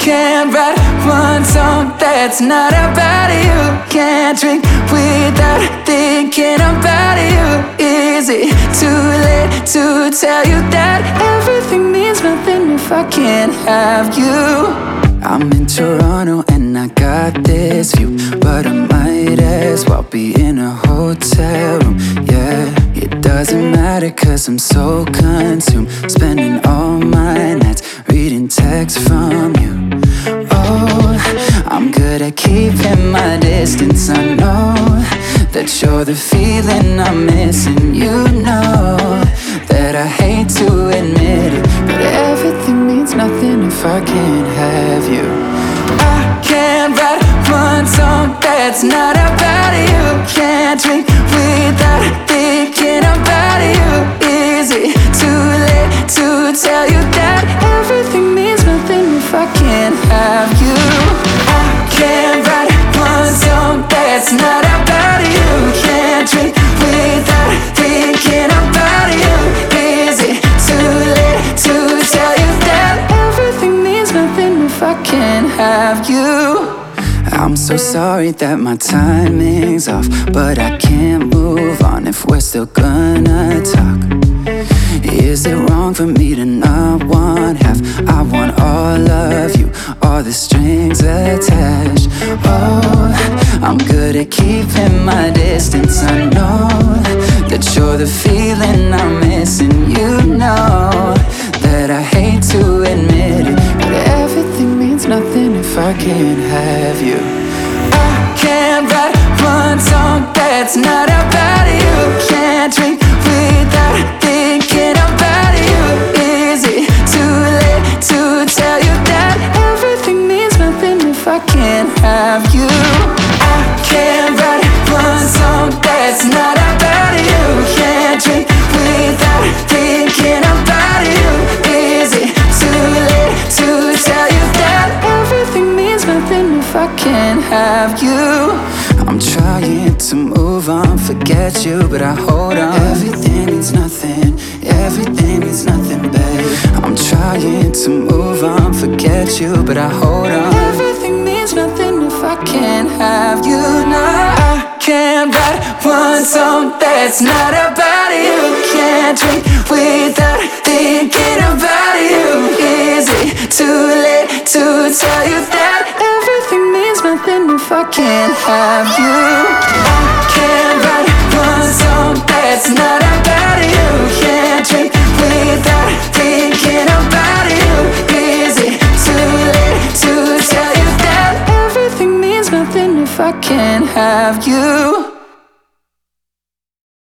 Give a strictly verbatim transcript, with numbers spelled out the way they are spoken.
can't write one song that's not about you. Can't drink without thinking about you. Is it too late to tell you that everything means nothing if I can't have you? I'm in Toronto and I got this view, but I might as well be in a hotel room, yeah. It doesn't matter cause I'm so consumed, spending all my nights reading texts from you. Oh, I'm good at keeping my distance. I know that you're the feeling I'm missing. You know that I hate to admit it, but everything means nothing if I can't have you. I can't write one song that's not about you. Can't drink without thinking about you. Is it too late to tell you that everything means nothing if I can't have you? I can't write one song that's not about you. Can't drink without thinking about you. Is it too late to tell you that everything means nothing if I can't have you? I'm so sorry that my timing's off, but I can't move on if we're still gonna talk. Is it wrong for me to not want half? I want all of you, all the strings attached. Oh, I'm good at keeping my distance. I know that you're the feeling I'm missing. You know that I hate to admit it, but everything means nothing if I can't have you. I can't write one song that's not about you. Can't drink without thinking about you. Is it too late to tell you that everything means nothing if I can't have you? I can't write one song that's not about you. Can't drink without thinking about you. Is it too late to tell you that everything means nothing if I can't have you? I'm trying to move on, forget you, but I hold on. Everything means nothing, everything means nothing, babe. I'm trying to move on, forget you, but I hold on. Everything means nothing if I can't have you now. I can't write one song that's not about you. Can't drink without thinking about you. Is it too late to tell you that everything means nothing if I can't have you? I can't write one song that's not about you. Can't drink without thinking about you. Is it too late to tell you that everything means nothing if I can't have you?